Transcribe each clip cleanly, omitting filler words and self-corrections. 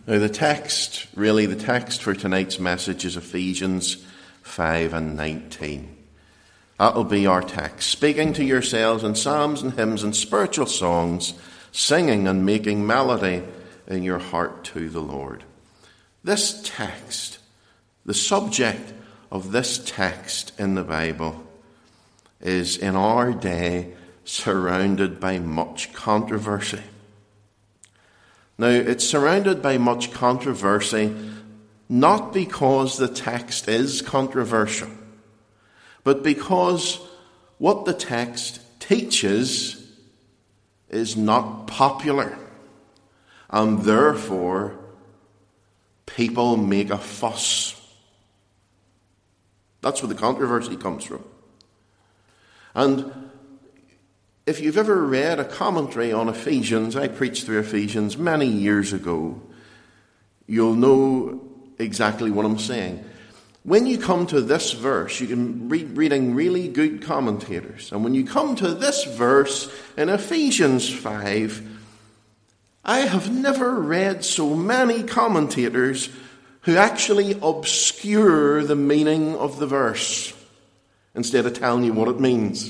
Now the text for tonight's message is Ephesians 5 and 19. That'll be our text. Speaking to yourselves in psalms and hymns and spiritual songs, singing and making melody in your heart to the Lord. This text, the subject of this text in the Bible, is in our day surrounded by much controversy. Now, it's surrounded by much controversy not because the text is controversial, but because what the text teaches is not popular, and therefore people make a fuss. That's where the controversy comes from. And if you've ever read a commentary on Ephesians, I preached through Ephesians many years ago, you'll know exactly what I'm saying. When you come to this verse, you can reading really good commentators, and when you come to this verse in Ephesians 5, I have never read so many commentators who actually obscure the meaning of the verse instead of telling you what it means.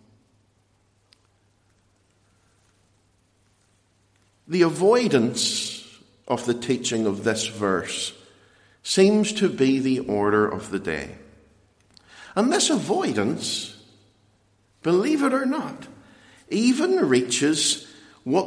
The avoidance of the teaching of this verse seems to be the order of the day. And this avoidance, believe it or not, even reaches what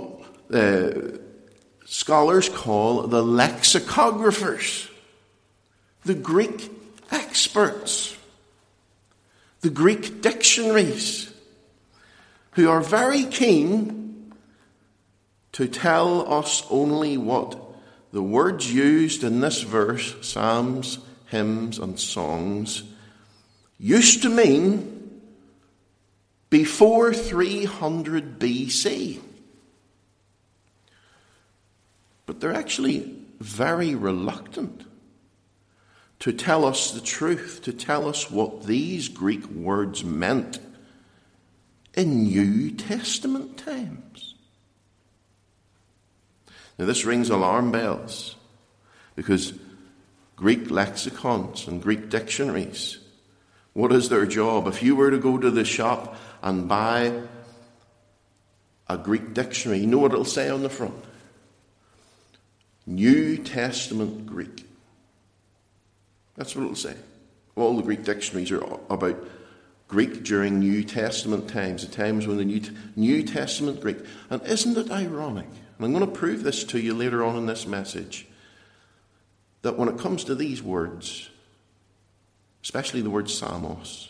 scholars call the lexicographers, the Greek experts, the Greek dictionaries, who are very keen to tell us only what the words used in this verse, psalms, hymns, and songs, used to mean before 300 BC. But they're actually very reluctant to tell us the truth, to tell us what these Greek words meant in New Testament times. Now this rings alarm bells because Greek lexicons and Greek dictionaries, what is their job? If you were to go to the shop and buy a Greek dictionary, you know what it'll say on the front? New Testament Greek. That's what it'll say. All the Greek dictionaries are about Greek during New Testament times, the times when the New Testament Greek. And isn't it ironic? And I'm going to prove this to you later on in this message, that when it comes to these words, especially the word Samos,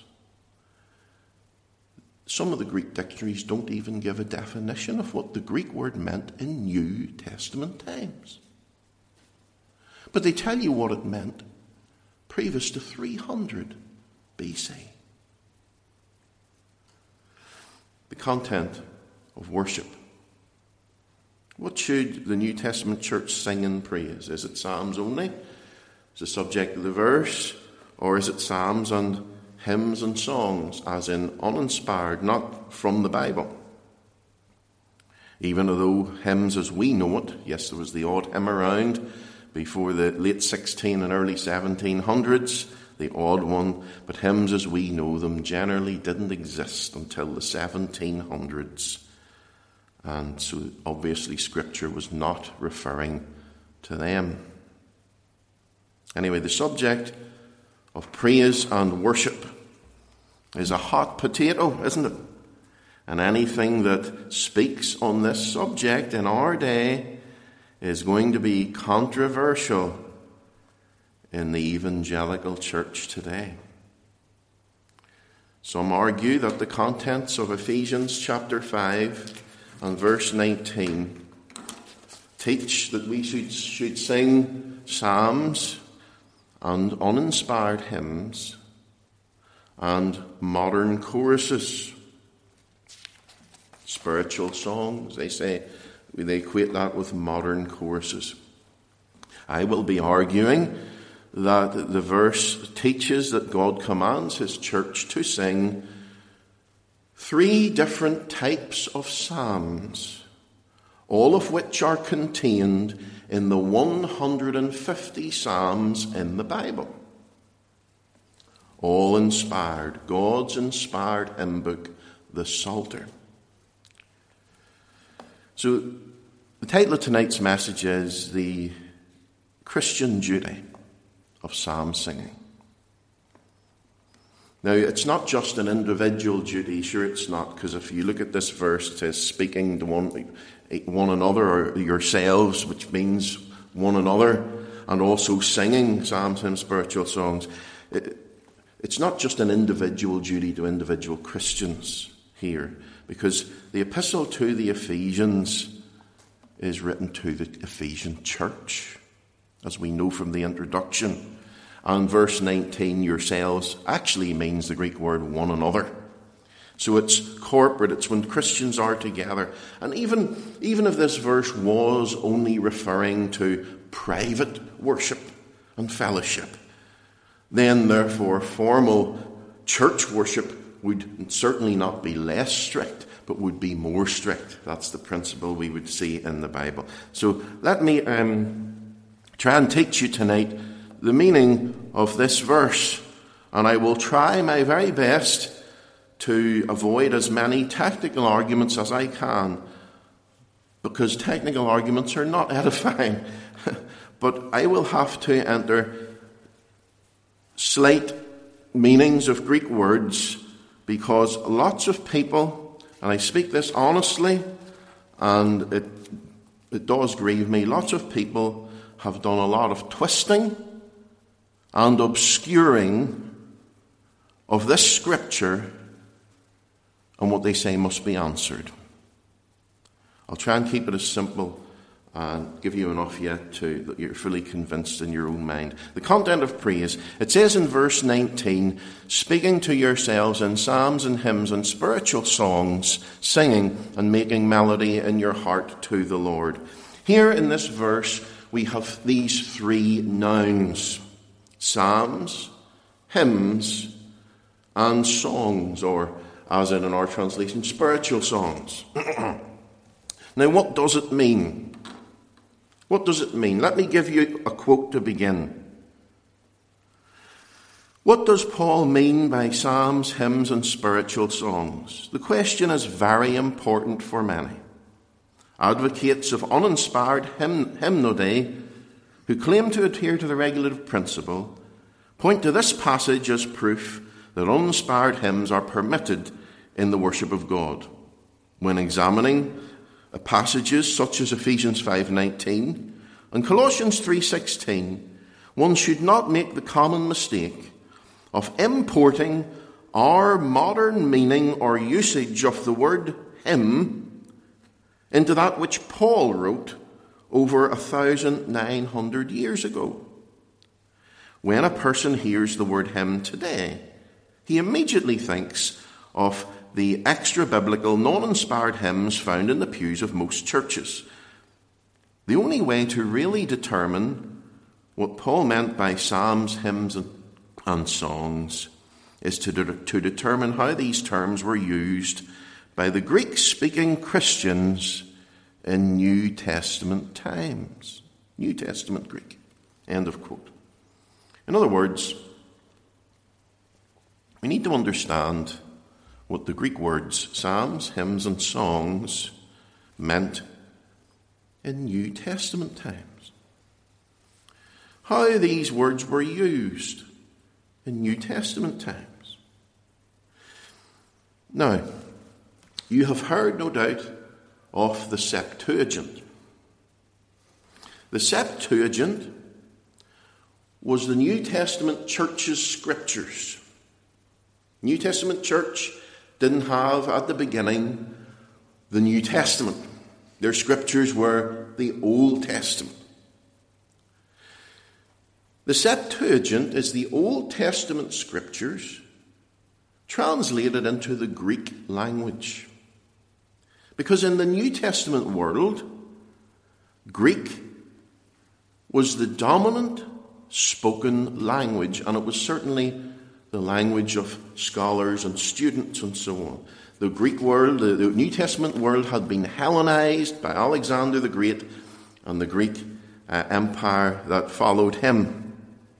some of the Greek dictionaries don't even give a definition of what the Greek word meant in New Testament times. But they tell you what it meant previous to 300 BC. The content of worship. What should the New Testament church sing and praise? Is it psalms only? Is the subject of the verse? Or is it psalms and hymns and songs, as in uninspired, not from the Bible? Even though hymns as we know it, yes, there was the odd hymn around before the late 16 and early 1700s, the odd one, but hymns as we know them generally didn't exist until the 1700s. And so obviously Scripture was not referring to them. Anyway, the subject of praise and worship is a hot potato, isn't it? And anything that speaks on this subject in our day is going to be controversial in the evangelical church today. Some argue that the contents of Ephesians chapter 5 and verse 19 teach that we should sing psalms and uninspired hymns and modern choruses, spiritual songs. They say they equate that with modern choruses. I will be arguing that the verse teaches that God commands his church to sing 3 different types of psalms, all of which are contained in the 150 Psalms in the Bible. All inspired, God's inspired hymn book, the Psalter. So the title of tonight's message is The Christian Duty of Psalm Singing. Now, it's not just an individual duty, sure it's not, because if you look at this verse, it says speaking to one another or yourselves, which means one another, and also singing psalms, hymns, spiritual songs. It's not just an individual duty to individual Christians here, because the epistle to the Ephesians is written to the Ephesian church, as we know from the introduction. And verse 19, yourselves, actually means the Greek word one another. So it's corporate, it's when Christians are together. And even if this verse was only referring to private worship and fellowship, then therefore formal church worship would certainly not be less strict, but would be more strict. That's the principle we would see in the Bible. So let me try and teach you tonight the meaning of this verse, and I will try my very best to avoid as many technical arguments as I can, because technical arguments are not edifying. But I will have to enter slight meanings of Greek words, because lots of people, and I speak this honestly, and it does grieve me, lots of people have done a lot of twisting and obscuring of this scripture and what they say must be answered. I'll try and keep it as simple and give you enough yet that you're fully convinced in your own mind. The content of praise, it says in verse 19, speaking to yourselves in psalms and hymns and spiritual songs, singing and making melody in your heart to the Lord. Here in this verse, we have these three nouns: psalms, hymns, and songs, or as in our translation, spiritual songs. Now, what does it mean? What does it mean? Let me give you a quote to begin. What does Paul mean by psalms, hymns, and spiritual songs? The question is very important for many. Advocates of uninspired hymnody, who claim to adhere to the regulative principle, point to this passage as proof that uninspired hymns are permitted in the worship of God. When examining passages such as Ephesians 5:19 and Colossians 3:16, one should not make the common mistake of importing our modern meaning or usage of the word hymn into that which Paul wrote over 1,900 years ago. When a person hears the word hymn today, he immediately thinks of the extra-biblical, non-inspired hymns found in the pews of most churches. The only way to really determine what Paul meant by psalms, hymns, and songs is to determine how these terms were used by the Greek-speaking Christians in New Testament times. New Testament Greek. End of quote. In other words, we need to understand what the Greek words psalms, hymns, and songs meant in New Testament times. How these words were used in New Testament times. Now, you have heard, no doubt, of the Septuagint. The Septuagint was the New Testament church's scriptures. New Testament church didn't have at the beginning the New Testament. Their scriptures were the Old Testament. The Septuagint is the Old Testament scriptures translated into the Greek language. Because in the New Testament world, Greek was the dominant spoken language, and it was certainly the language of scholars and students and so on. The Greek world, the New Testament world, had been Hellenized by Alexander the Great, and the Greek empire that followed him.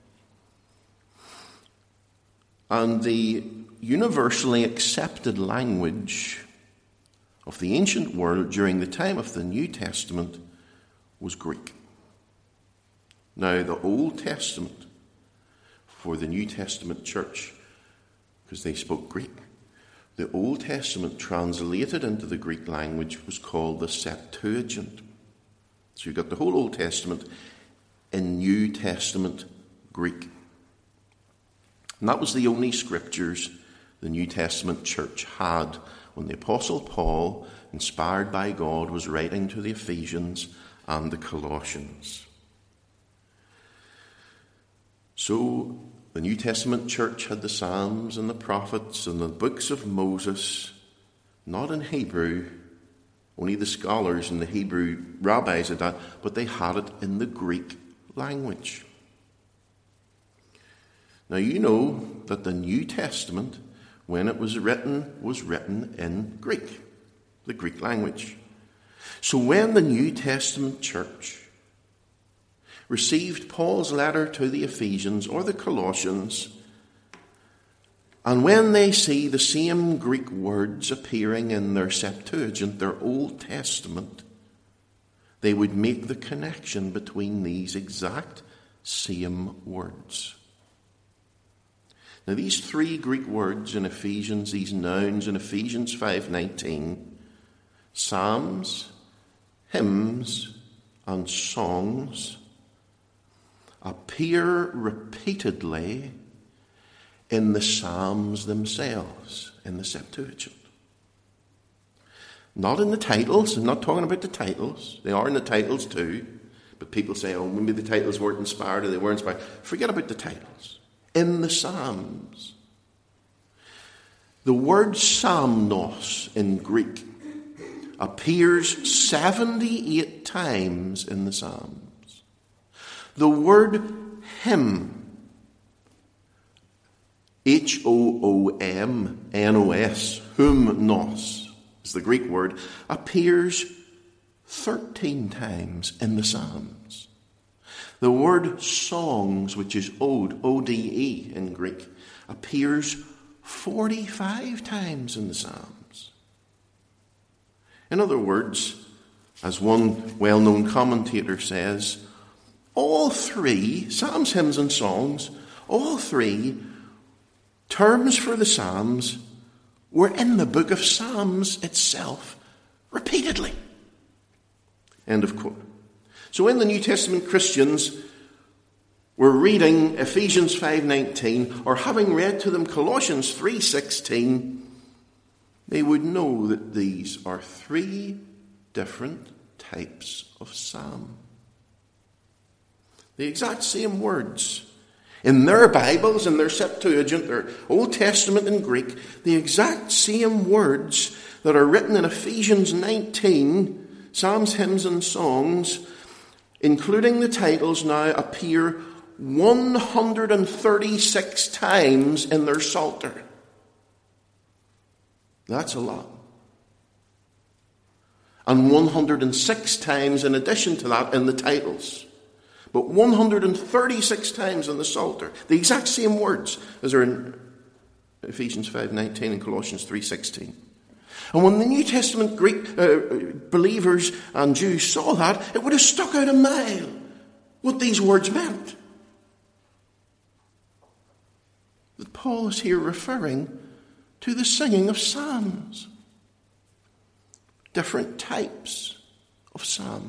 And the universally accepted language of the ancient world during the time of the New Testament was Greek. Now, the Old Testament for the New Testament church, because they spoke Greek, the Old Testament translated into the Greek language was called the Septuagint. So you've got the whole Old Testament in New Testament Greek. And that was the only scriptures the New Testament church had when the Apostle Paul, inspired by God, was writing to the Ephesians and the Colossians. So the New Testament church had the Psalms and the prophets and the books of Moses, not in Hebrew. Only the scholars and the Hebrew rabbis had that, but they had it in the Greek language. Now you know that the New Testament, when it was written in Greek, the Greek language. So when the New Testament church received Paul's letter to the Ephesians or the Colossians, and when they see the same Greek words appearing in their Septuagint, their Old Testament, they would make the connection between these exact same words. Now these three Greek words in Ephesians, these nouns in Ephesians 5:19, psalms, hymns, and songs, appear repeatedly in the Psalms themselves, in the Septuagint. Not in the titles. I'm not talking about the titles. They are in the titles too. But people say, oh, maybe the titles weren't inspired or they weren't inspired. Forget about the titles. In the Psalms. The word psalmos in Greek appears 78 times in the Psalms. The word hymn, H-O-O-M-N-O-S, humnos is the Greek word, appears 13 times in the Psalms. The word songs, which is ode, O-D-E in Greek, appears 45 times in the Psalms. In other words, as one well-known commentator says, all three, Psalms, hymns, and songs, all three terms for the Psalms were in the book of Psalms itself, repeatedly. End of quote. So when the New Testament Christians were reading Ephesians 5:19 or having read to them Colossians 3:16, they would know that these are three different types of psalm. The exact same words in their Bibles, in their Septuagint, their Old Testament in Greek, the exact same words that are written in Ephesians 19, psalms, hymns, and songs, including the titles now, appear 136 times in their Psalter. That's a lot. And 106 times in addition to that in the titles. But 136 times in the Psalter, the exact same words as are in Ephesians 5:19 and Colossians 3:16. And when the New Testament Greek believers and Jews saw that, it would have stuck out a mile what these words meant. That Paul is here referring to the singing of psalms. Different types of psalm.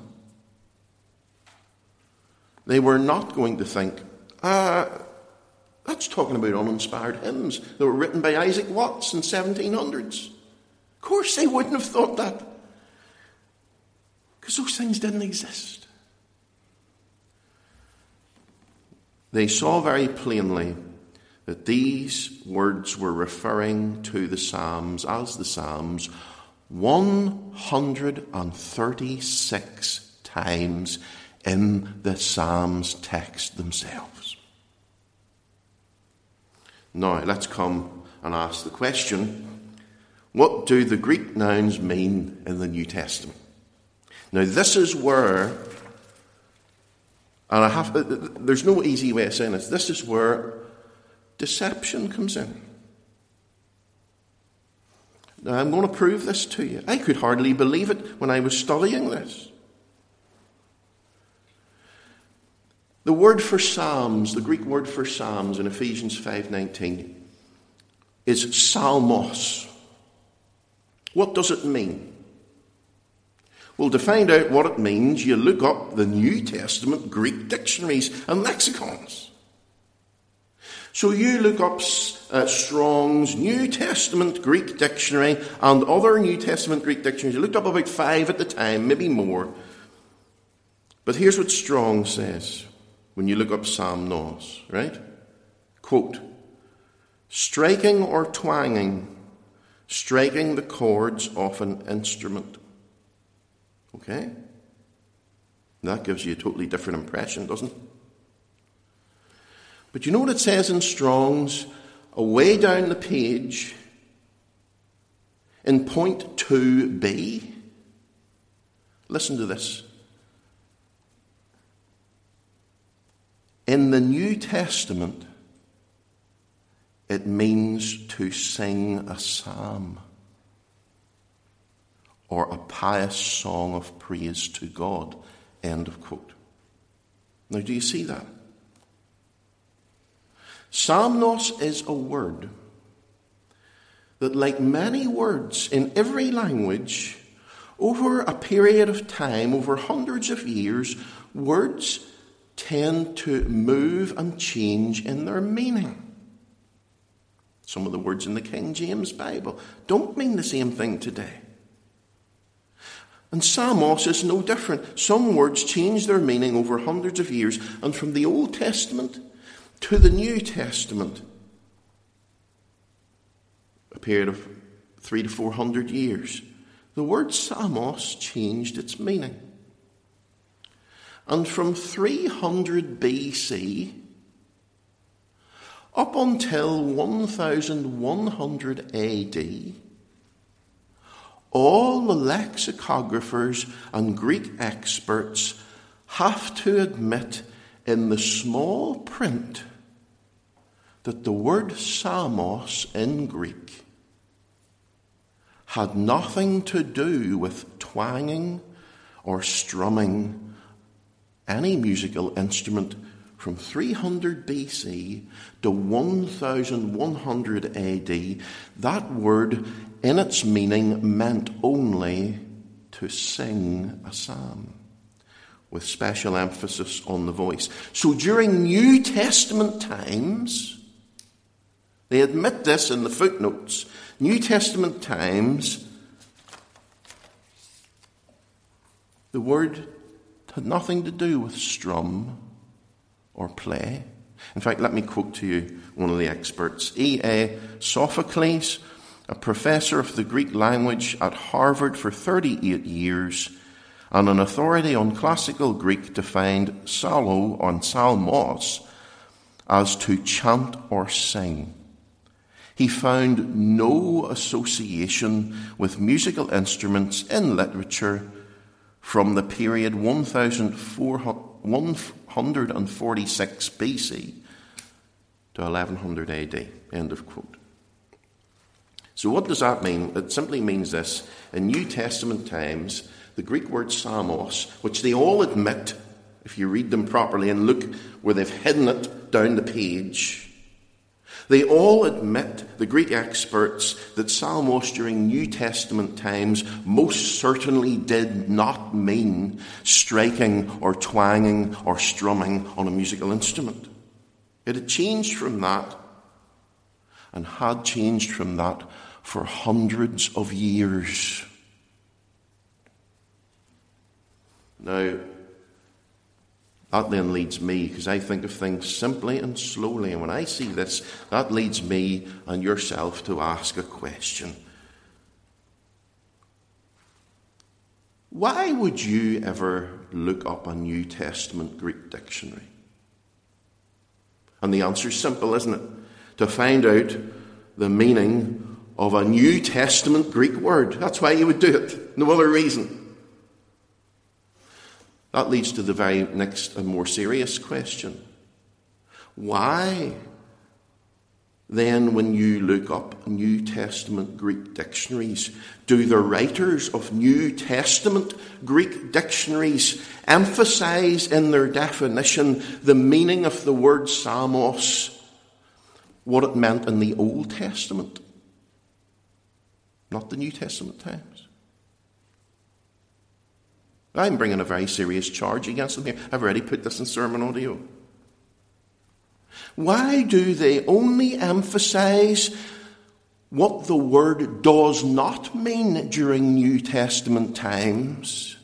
They were not going to think, that's talking about uninspired hymns that were written by Isaac Watts in 1700s. Of course they wouldn't have thought that. Because those things didn't exist. They saw very plainly that these words were referring to the Psalms as the Psalms 136 times in the Psalms text themselves. Now, let's come and ask the question, what do the Greek nouns mean in the New Testament? Now, this is where And there's no easy way of saying this. This is where deception comes in. Now, I'm going to prove this to you. I could hardly believe it when I was studying this. The word for Psalms, the Greek word for Psalms in Ephesians 5:19 is psalmos. What does it mean? Well, to find out what it means, you look up the New Testament Greek dictionaries and lexicons. So you look up Strong's New Testament Greek Dictionary and other New Testament Greek dictionaries. You looked up about 5 at the time, maybe more. But here's what Strong says when you look up psalmos, right? Quote, striking or twanging, striking the chords of an instrument. Okay? That gives you a totally different impression, doesn't it? But you know what it says in Strong's, away down the page, in point 2b? Listen to this. In the New Testament, it means to sing a psalm or a pious song of praise to God. End of quote. Now, do you see that? Psalmos is a word that, like many words in every language, over a period of time, over hundreds of years, words tend to move and change in their meaning. Some of the words in the King James Bible don't mean the same thing today. And psalmos is no different. Some words change their meaning over hundreds of years, and from the Old Testament to the New Testament, a period of 300 to 400 years, the word psalmos changed its meaning. And from 300 BC up until 1100 AD, all the lexicographers and Greek experts have to admit in the small print that the word psalmos in Greek had nothing to do with twanging or strumming any musical instrument from 300 BC to 1100 AD. That word, in its meaning, meant only to sing a psalm, with special emphasis on the voice. So during New Testament times, they admit this in the footnotes, New Testament times, the word had nothing to do with strum or play. In fact, let me quote to you one of the experts. E.A. Sophocles, a professor of the Greek language at Harvard for 38 years, and an authority on classical Greek, defined psallo on psalmos as to chant or sing. He found no association with musical instruments in literature from the period 1446 BC to 1100 AD. End of quote. So what does that mean? It simply means this. In New Testament times, the Greek word psalmos, which they all admit, if you read them properly and look where they've hidden it down the page, they all admit, the Greek experts, that psalmos during New Testament times most certainly did not mean striking or twanging or strumming on a musical instrument. It had changed from that, and had changed from that for hundreds of years. Now, that then leads me, because I think of things simply and slowly, and when I see this, that leads me and yourself to ask a question. Why would you ever look up a New Testament Greek dictionary? And the answer is simple, isn't it? To find out the meaning of a New Testament Greek word. That's why you would do it. No other reason. That leads to the very next and more serious question. Why, then, when you look up New Testament Greek dictionaries, do the writers of New Testament Greek dictionaries emphasize in their definition the meaning of the word Samos, what it meant in the Old Testament, not the New Testament times? I'm bringing a very serious charge against them here. I've already put this in sermon audio. Why do they only emphasize what the word does not mean during New Testament times?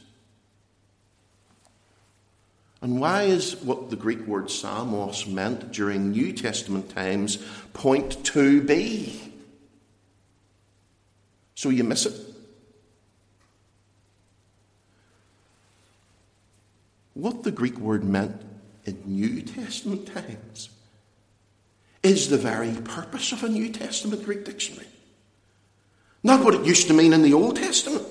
And why is what the Greek word Samos meant during New Testament times point to be? So you miss it. What the Greek word meant in New Testament times is the very purpose of a New Testament Greek dictionary. Not what it used to mean in the Old Testament.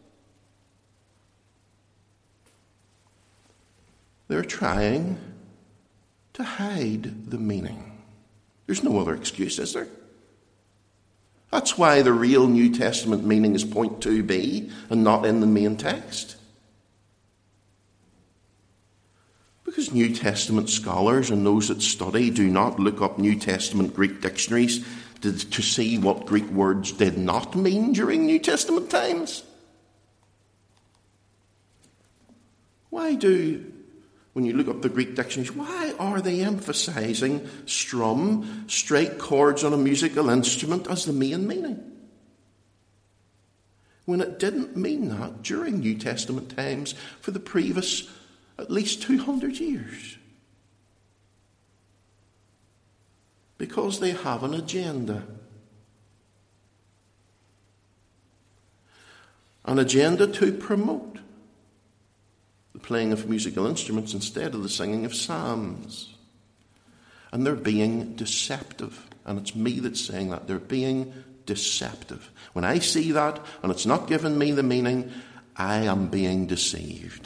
They're trying to hide the meaning. There's no other excuse, is there? That's why the real New Testament meaning is point to be and not in the main text. Because New Testament scholars and those that study do not look up New Testament Greek dictionaries to see what Greek words did not mean during New Testament times. When you look up the Greek dictionaries, why are they emphasizing strum, straight chords on a musical instrument as the main meaning? When it didn't mean that during New Testament times for the previous at least 200 years. Because they have an agenda. An agenda to promote the playing of musical instruments instead of the singing of psalms. And they're being deceptive. And it's me that's saying that. They're being deceptive. When I see that and it's not giving me the meaning, I am being deceived.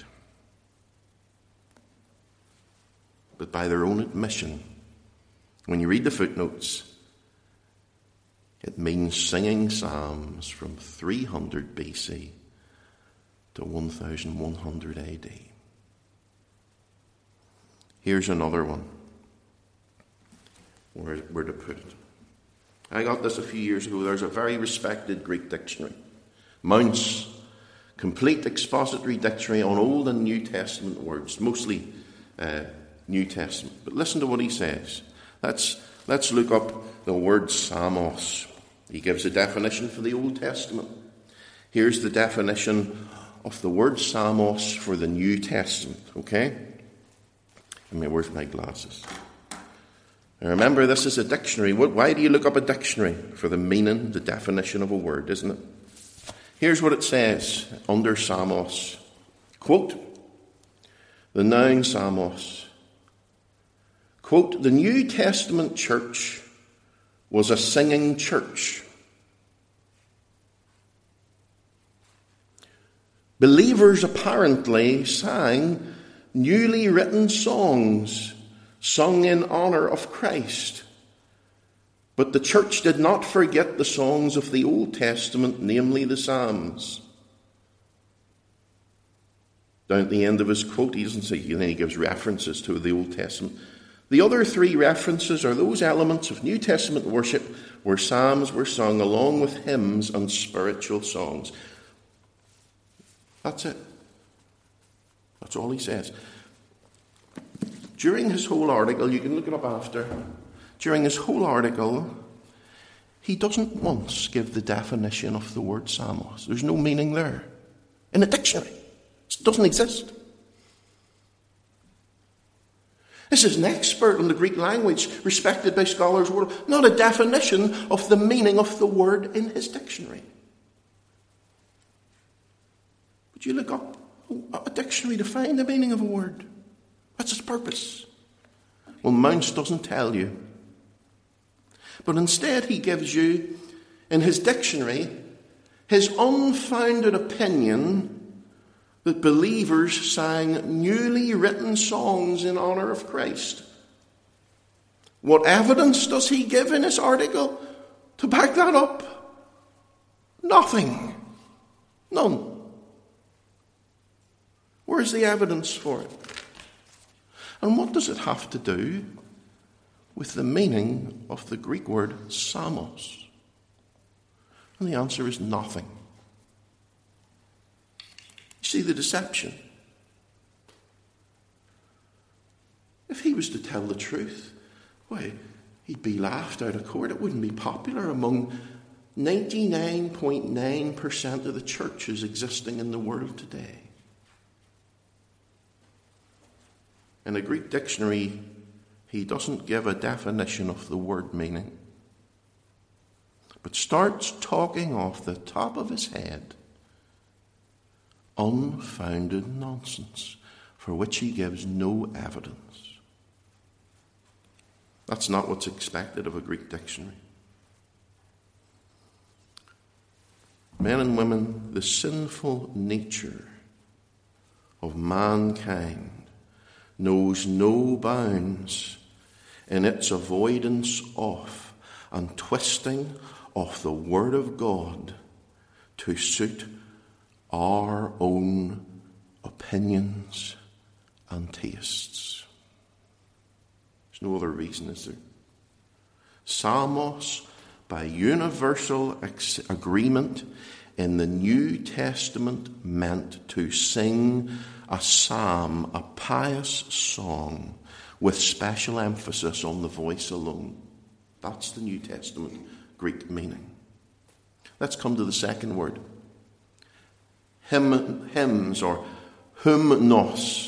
But by their own admission, when you read the footnotes, it means singing psalms from 300 BC to 1100 AD. Here's another one. Where to put it? I got this a few years ago. There's a very respected Greek dictionary, Mount's Complete Expository Dictionary on Old and New Testament words, mostly New Testament. But listen to what he says. Let's look up the word Samos. He gives a definition for the Old Testament. Here's the definition of the word Samos for the New Testament. Okay? Where's my glasses? Now remember, this is a dictionary. Why do you look up a dictionary? For the meaning, the definition of a word, isn't it? Here's what it says under Samos. Quote, the noun Samos. Quote, the New Testament church was a singing church. Believers apparently sang newly written songs sung in honor of Christ. But the church did not forget the songs of the Old Testament, namely the Psalms. Down at the end of his quote, he doesn't say, then he gives references to the Old Testament. The other three references are those elements of New Testament worship where psalms were sung along with hymns and spiritual songs. That's it. That's all he says. During his whole article, you can look it up after, during his whole article, he doesn't once give the definition of the word Samos. There's no meaning there. In a dictionary. It doesn't exist. This is an expert in the Greek language, respected by scholars world, not a definition of the meaning of the word in his dictionary. But you look up a dictionary to find the meaning of a word. That's its purpose. Well, Mounce doesn't tell you. But instead he gives you, in his dictionary, his unfounded opinion that believers sang newly written songs in honor of Christ. What evidence does he give in his article to back that up? Nothing. None. Where's the evidence for it? And what does it have to do with the meaning of the Greek word psalmos? And the answer is nothing. You see the deception. If he was to tell the truth, why, he'd be laughed out of court. It wouldn't be popular among 99.9% of the churches existing in the world today. In a Greek dictionary, he doesn't give a definition of the word meaning, but starts talking off the top of his head unfounded nonsense for which he gives no evidence. That's not what's expected of a Greek dictionary. Men and women, the sinful nature of mankind knows no bounds in its avoidance of and twisting of the Word of God to suit our own opinions and tastes. There's no other reason, is there? Psalmos, by universal agreement in the New Testament, meant to sing a psalm, a pious song, with special emphasis on the voice alone. That's the New Testament Greek meaning. Let's come to the second word. Hymns, or hymnos.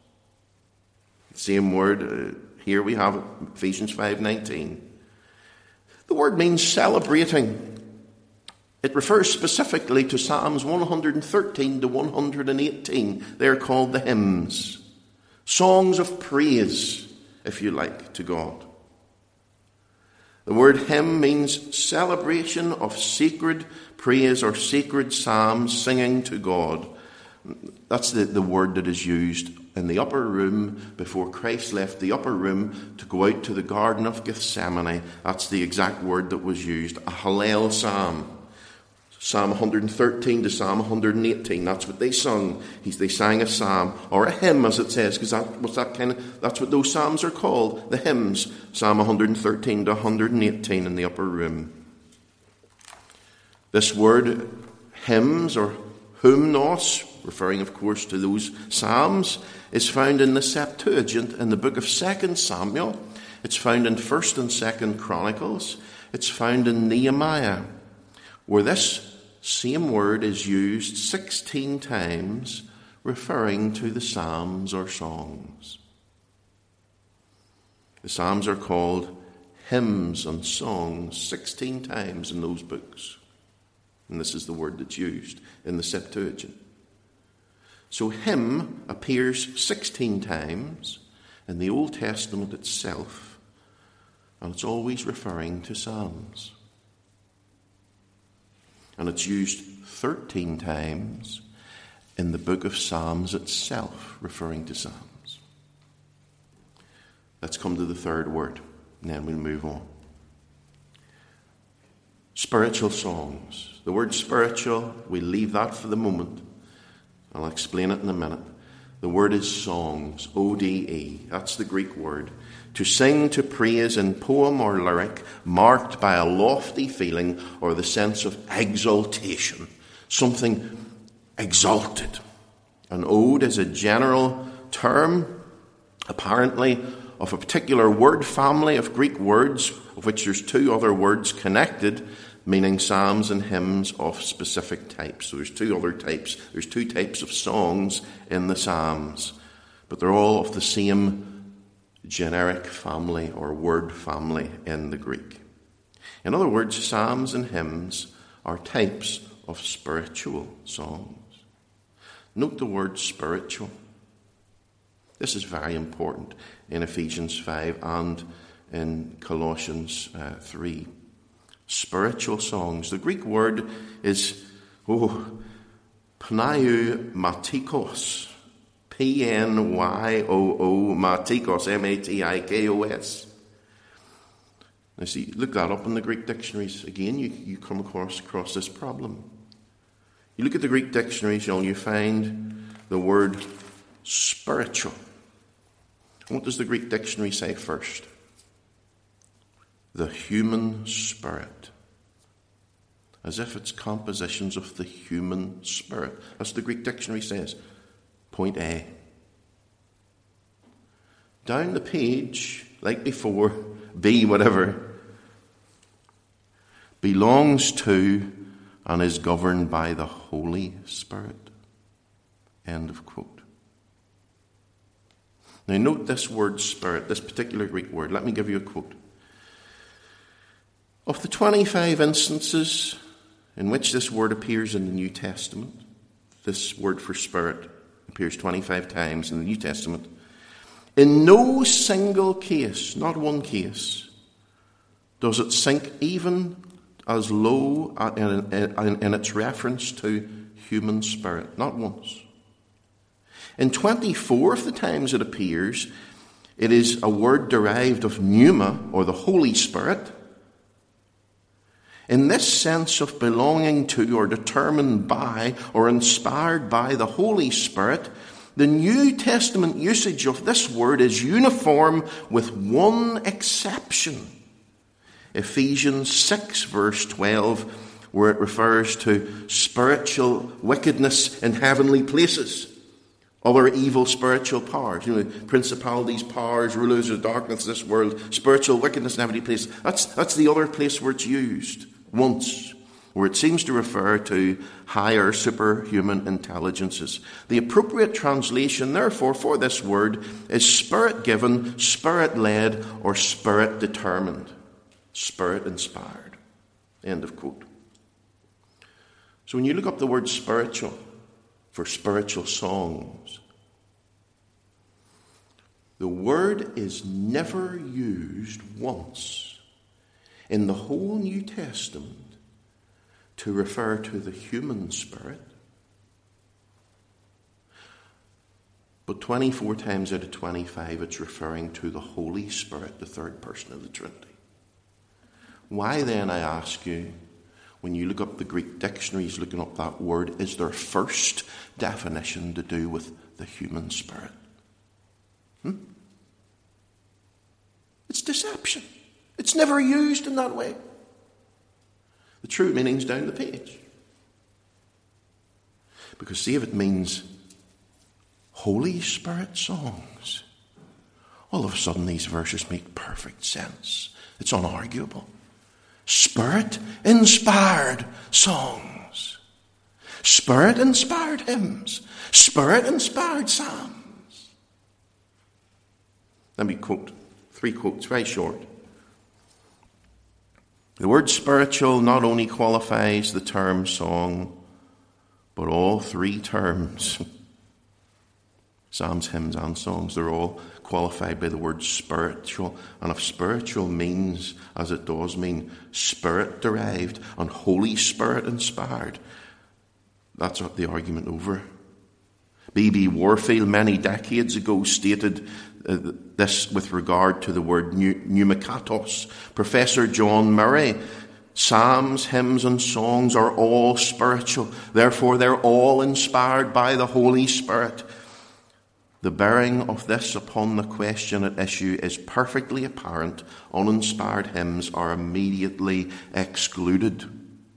Same word. Here we have it, Ephesians 5:19. The word means celebrating. It refers specifically to Psalms 113 to 118. They're called the hymns. Songs of praise, if you like, to God. The word hymn means celebration of sacred praise or sacred psalms, singing to God. That's the word that is used in the upper room before Christ left the upper room to go out to the Garden of Gethsemane. That's the exact word that was used, a Hallel psalm. Psalm 113 to Psalm 118, that's what they sung. They sang a psalm, or a hymn as it says, because that's what those psalms are called, the hymns. Psalm 113 to 118 in the upper room. This word, hymns or hymnos, referring of course to those psalms, is found in the Septuagint in the book of 2 Samuel. It's found in 1 and 2 Chronicles. It's found in Nehemiah, where this same word is used 16 times, referring to the psalms or songs. The psalms are called hymns and songs 16 times in those books. And this is the word that's used in the Septuagint. So hymn appears 16 times in the Old Testament itself, and it's always referring to psalms. And it's used 13 times in the book of Psalms itself, referring to psalms. Let's come to the third word, and then we'll move on. Spiritual songs. The word spiritual, we'll leave that for the moment. I'll explain it in a minute. The word is songs, O-D-E. That's the Greek word. To sing, to praise in poem or lyric, marked by a lofty feeling or the sense of exaltation. Something exalted. An ode is a general term, apparently, of a particular word family of Greek words, of which there's two other words connected, meaning psalms and hymns of specific types. So there's two other types. There's two types of songs in the psalms, but they're all of the same generic family or word family in the Greek. In other words, psalms and hymns are types of spiritual songs. Note the word spiritual. This is very important in Ephesians 5 and in Colossians 3. Spiritual songs. The Greek word is pneumatikos. P-N-Y-O-O, matikos, M-A-T-I-K-O-S. Now see, look that up in the Greek dictionaries. Again, you come across this problem. You look at the Greek dictionaries and you find the word spiritual. What does the Greek dictionary say first? The human spirit. As if it's compositions of the human spirit. That's what the Greek dictionary says. Point A. Down the page, like before, B, whatever, belongs to and is governed by the Holy Spirit. End of quote. Now note this word spirit, this particular Greek word. Let me give you a quote. Of the 25 instances in which this word appears in the New Testament, this word for spirit appears 25 times in the New Testament. In no single case, not one case, does it sink even as low in its reference to human spirit. Not once. In 24 of the times it appears, it is a word derived of pneuma, or the Holy Spirit. In this sense of belonging to or determined by or inspired by the Holy Spirit, the New Testament usage of this word is uniform with one exception. Ephesians 6 verse 12, where it refers to spiritual wickedness in heavenly places. Other evil spiritual powers, principalities, powers, rulers of darkness of this world, spiritual wickedness in heavenly places. That's the other place where it's used. Once, where it seems to refer to higher superhuman intelligences. The appropriate translation, therefore, for this word is spirit-given, spirit-led, or spirit-determined. Spirit-inspired. End of quote. So when you look up the word spiritual for spiritual songs, the word is never used once in the whole New Testament to refer to the human spirit, but 24 times out of 25 it's referring to the Holy Spirit, the third person of the Trinity. Why then, I ask you, when you look up the Greek dictionaries looking up that word, is their first definition to do with the human spirit? It's deception. It's never used in that way. The true meaning's down the page. Because see, if it means Holy Spirit songs, all of a sudden these verses make perfect sense. It's unarguable. Spirit-inspired songs. Spirit-inspired hymns. Spirit-inspired psalms. Let me quote 3 quotes, very short. The word spiritual not only qualifies the term song, but all 3 terms, psalms, hymns, and songs, they're all qualified by the word spiritual. And if spiritual means, as it does mean, spirit-derived and Holy Spirit-inspired, that's what the argument over. B.B. Warfield many decades ago stated this with regard to the word pneumakatos. Professor John Murray, psalms, hymns and songs are all spiritual. Therefore, they're all inspired by the Holy Spirit. The bearing of this upon the question at issue is perfectly apparent. Uninspired hymns are immediately excluded.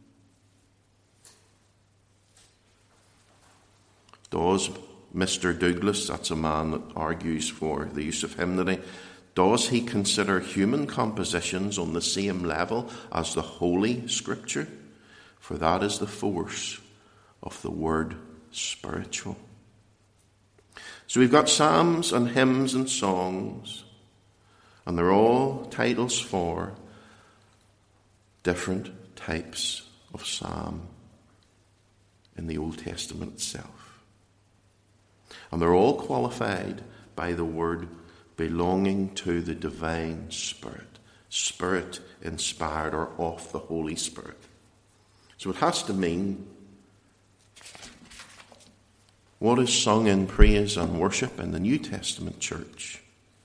Does Mr. Douglas, that's a man that argues for the use of hymnody, does he consider human compositions on the same level as the Holy Scripture? For that is the force of the word spiritual. So we've got psalms and hymns and songs, and they're all titles for different types of psalm in the Old Testament itself. And they're all qualified by the word belonging to the divine Spirit. Spirit inspired or of the Holy Spirit. So it has to mean What is sung in praise and worship in the New Testament church?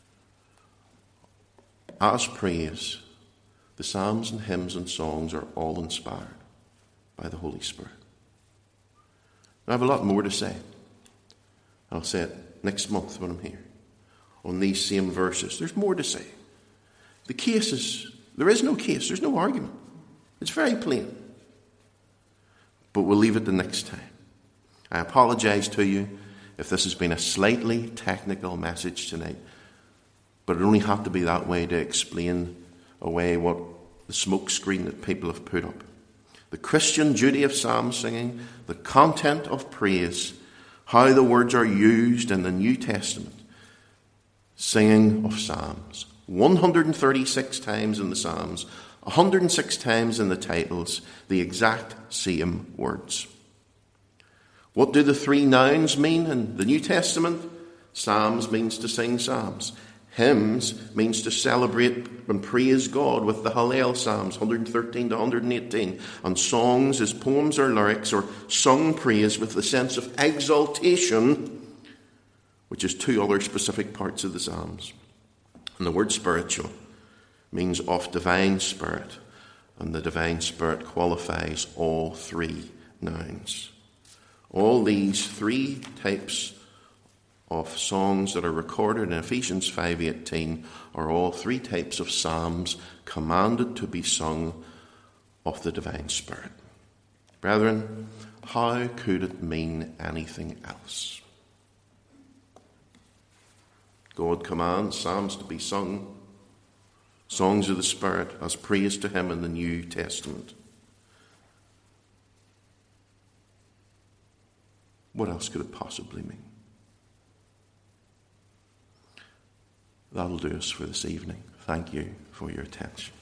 As praise, the psalms and hymns and songs are all inspired by the Holy Spirit. I have a lot more to say. I'll say it next month when I'm here on these same verses. There's more to say. The case is, there is no case, there's no argument. It's very plain. But we'll leave it the next time. I apologize to you if this has been a slightly technical message tonight, but it only had to be that way to explain away what the smoke screen that people have put up. The Christian duty of psalm singing, the content of praise, how the words are used in the New Testament. Singing of psalms. 136 times in the Psalms, 106 times in the titles, the exact same words. What do the three nouns mean in the New Testament? Psalms means to sing psalms. Hymns means to celebrate and praise God with the Hallel Psalms, 113 to 118. And songs is poems or lyrics or sung praise with the sense of exaltation, which is two other specific parts of the Psalms. And the word spiritual means of divine spirit, and the divine spirit qualifies all three nouns. All these three types of songs that are recorded in Ephesians 5:18 are all three types of psalms commanded to be sung of the divine spirit. Brethren, how could it mean anything else? God commands psalms to be sung, songs of the Spirit, as praise to him in the New Testament. What else could it possibly mean? That'll do us for this evening. Thank you for your attention.